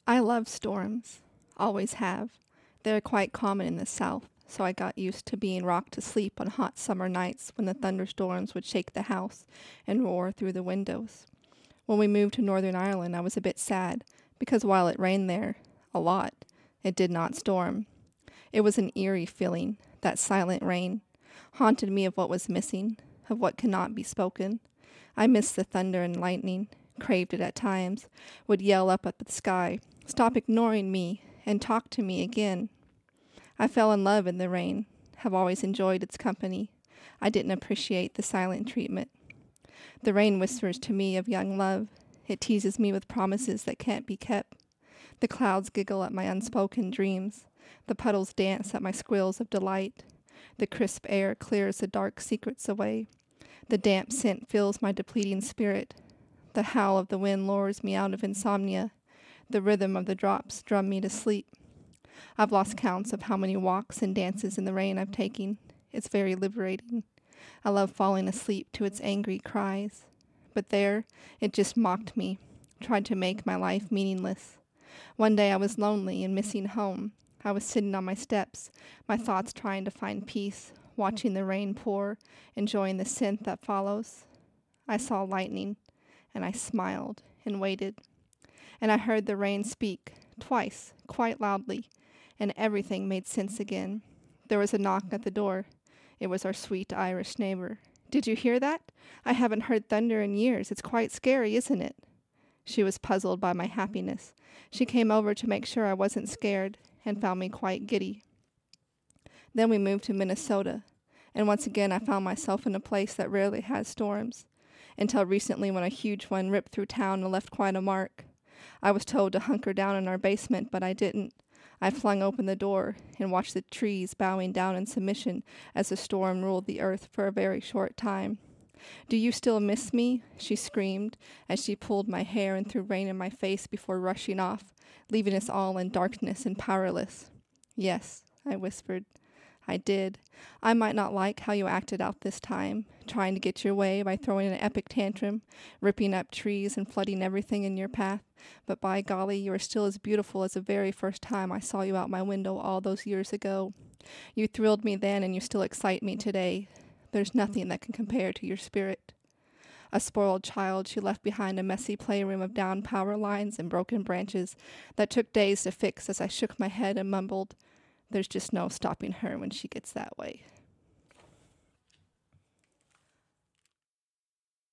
I love storms. Always have. They're quite common in the South, so I got used to being rocked to sleep on hot summer nights when the thunderstorms would shake the house and roar through the windows. When we moved to Northern Ireland, I was a bit sad because while it rained there a lot, it did not storm. It was an eerie feeling, that silent rain, haunted me of what was missing, of what cannot be spoken. I missed the thunder and lightning, craved it at times, would yell up at the sky, "Stop ignoring me," and talk to me again. I fell in love in the rain, have always enjoyed its company. I didn't appreciate the silent treatment. The rain whispers to me of young love. It teases me with promises that can't be kept. The clouds giggle at my unspoken dreams. The puddles dance at my squeals of delight. The crisp air clears the dark secrets away. The damp scent fills my depleting spirit. The howl of the wind lures me out of insomnia. The rhythm of the drops drum me to sleep. I've lost counts of how many walks and dances in the rain I've taken. It's very liberating. I love falling asleep to its angry cries. But there, it just mocked me, tried to make my life meaningless. One day I was lonely and missing home. I was sitting on my steps, my thoughts trying to find peace, watching the rain pour, enjoying the scent that follows. I saw lightning, and I smiled and waited. And I heard the rain speak, twice, quite loudly, and everything made sense again. There was a knock at the door. It was our sweet Irish neighbor. "Did you hear that? I haven't heard thunder in years. It's quite scary, isn't it?" She was puzzled by my happiness. She came over to make sure I wasn't scared and found me quite giddy. Then we moved to Minnesota, and once again I found myself in a place that rarely has storms, until recently when a huge one ripped through town and left quite a mark. I was told to hunker down in our basement, but I didn't. I flung open the door and watched the trees bowing down in submission as the storm ruled the earth for a very short time. "Do you still miss me?" she screamed as she pulled my hair and threw rain in my face before rushing off, leaving us all in darkness and powerless. "Yes," I whispered. "I did. I might not like how you acted out this time, trying to get your way by throwing an epic tantrum, ripping up trees and flooding everything in your path, but by golly, you are still as beautiful as the very first time I saw you out my window all those years ago. You thrilled me then and you still excite me today. There's nothing that can compare to your spirit." A spoiled child, she left behind a messy playroom of down power lines and broken branches that took days to fix as I shook my head and mumbled, "There's just no stopping her when she gets that way."